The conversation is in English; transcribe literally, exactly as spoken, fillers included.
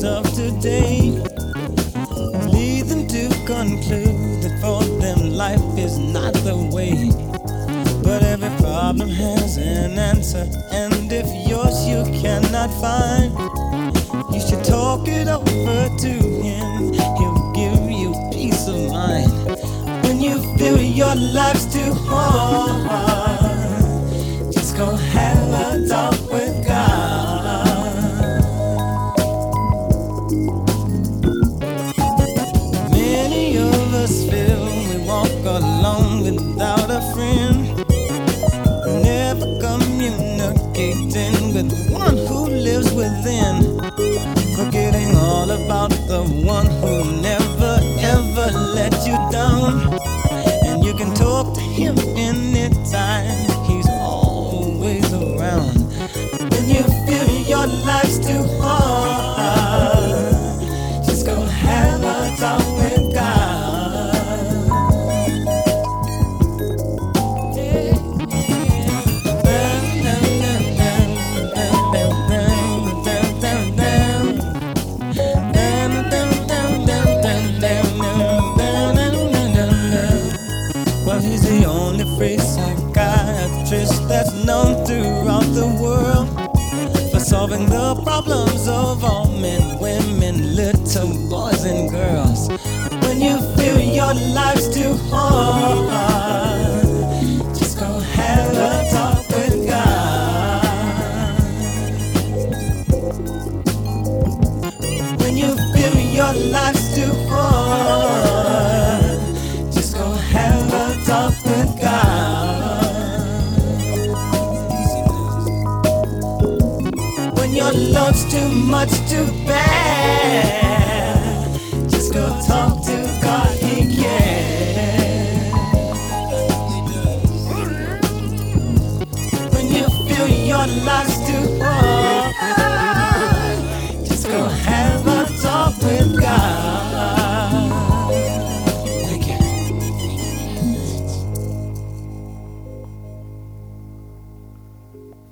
youths of today lead them to conclude that for them life is not the way. But every problem has an answer, and if yours you cannot find, you should talk it over to him. He'll give you peace of mind. When you feel your life's too hard, just go have a talk with God. Many of us feel we walk alone without a friend, never communicating with one who lives within, forgetting all about the one who never ever let you down. And you can talk to him anytime, he's always around. When you feel your life's too hard, just go have a talk with God. He's the only free psychiatrist that's known throughout the world for solving the problems of all men, women, little boys and girls. When you feel your life's too hard, just go have a talk with God. When you feel your life's too hard, just go have a talk with God. When your load's too much, too bad, just go talk